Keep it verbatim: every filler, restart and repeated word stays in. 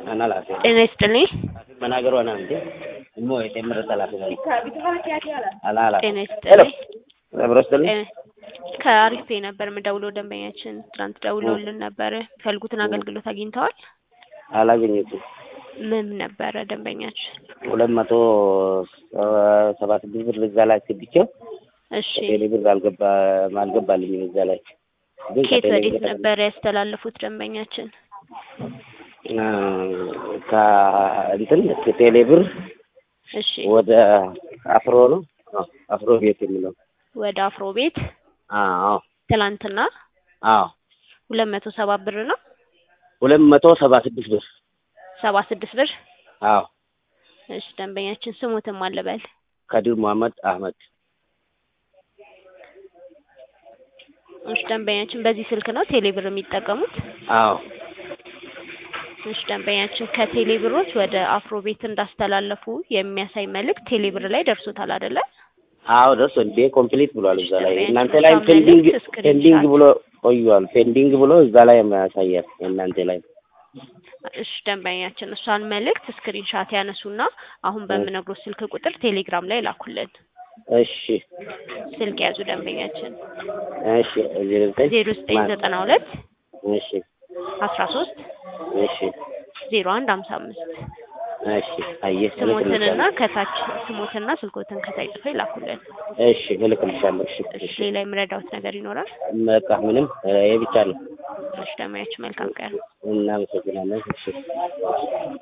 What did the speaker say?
أنا لا أفهم. ጤና ይስጥልኝ። መናገሩ አና እንዴ እሞ የቴምር ተላፊ ነው አላ አላ ጤና ይስጥልኝ። አብሮስተልኝ ከአሪፍ ነበር የምደውለው ደንበኛችን ትናንት ደውለውልን ነበር። ፈልጉትን አገልግሎት አግኝተዋል? አላገኘሁትም። ምን ነበረ ደንበኛችን? ሁለት መቶ ሰባ ስድስት ብር እዛ ላይ አስገብቼው እሺ ቴሌ ብር አልገባ አልገባልኝም እዛ ላይ ከየት ወዴት ነበር ያስተላለፉት ደንበኛችን? ከእንትን ከቴሌ ብር እሺ ወደ አፍሮ ነው አፍሮ ቤት የሚለው ወደ አፍሮ ቤት አዎ ትላንትና አዎ ሁለት መቶ ሰባ ብር ነው ሁለት መቶ ሰባ ስድስት ብር ሰባ ስድስት ብር አዎ እሺ ደንበኛችን ስሙትም አለበል ከዲር መሐመድ አህመድ እሺ ደንበኛችን በዚህ ስልክ ነው ቴሌ ብር የሚጠቀሙት? አዎ እሺ ደንበኛችን ከቴሌ ብሮች ወደ አፍሮ ቤት እንዳስተላለፉ የሚያሳይ መልእክት ቴሌ ብር ላይ ደርሶታል አይደለ? አዎ ደርሶ እንዴ ኮምፕሊት ብሏል እዛ ላይ እናንተ ላይ ፔንዲንግ ፔንዲንግ ብሎ ቆይቷል ፔንዲንግ ብሎ እዛ ላይ ያሳያል እናንተ ላይ እሺ ደንበኛችን እሷን መልእክት ስክሪንሻት ያነሱና አሁን በምነግሮት ስልክ ቁጥር ቴሌግራም ላይ ላኩልን። እሺ ስልክ ያዙ ደንበኛችን እሺ ዜሮ ዘጠኝ ዘጠና ሁለት እሺ አስራ ሶስት እሺ ዜሮ አንድ ሃምሳ አምስት እሺ አየህ ስሞትንና ከታች ስሞትና ስልኮትን ከታች ጽፈው ይላኩልን። እሺ እልክልሻለሁ። እሺ እሺ ሌላ የምረዳውት ነገር ይኖራል? በቃ ምንም ይሄ ብቻ ነው። እሺ ደንበኛችን መልካም ቀን። እናመሰግናለን። እሺ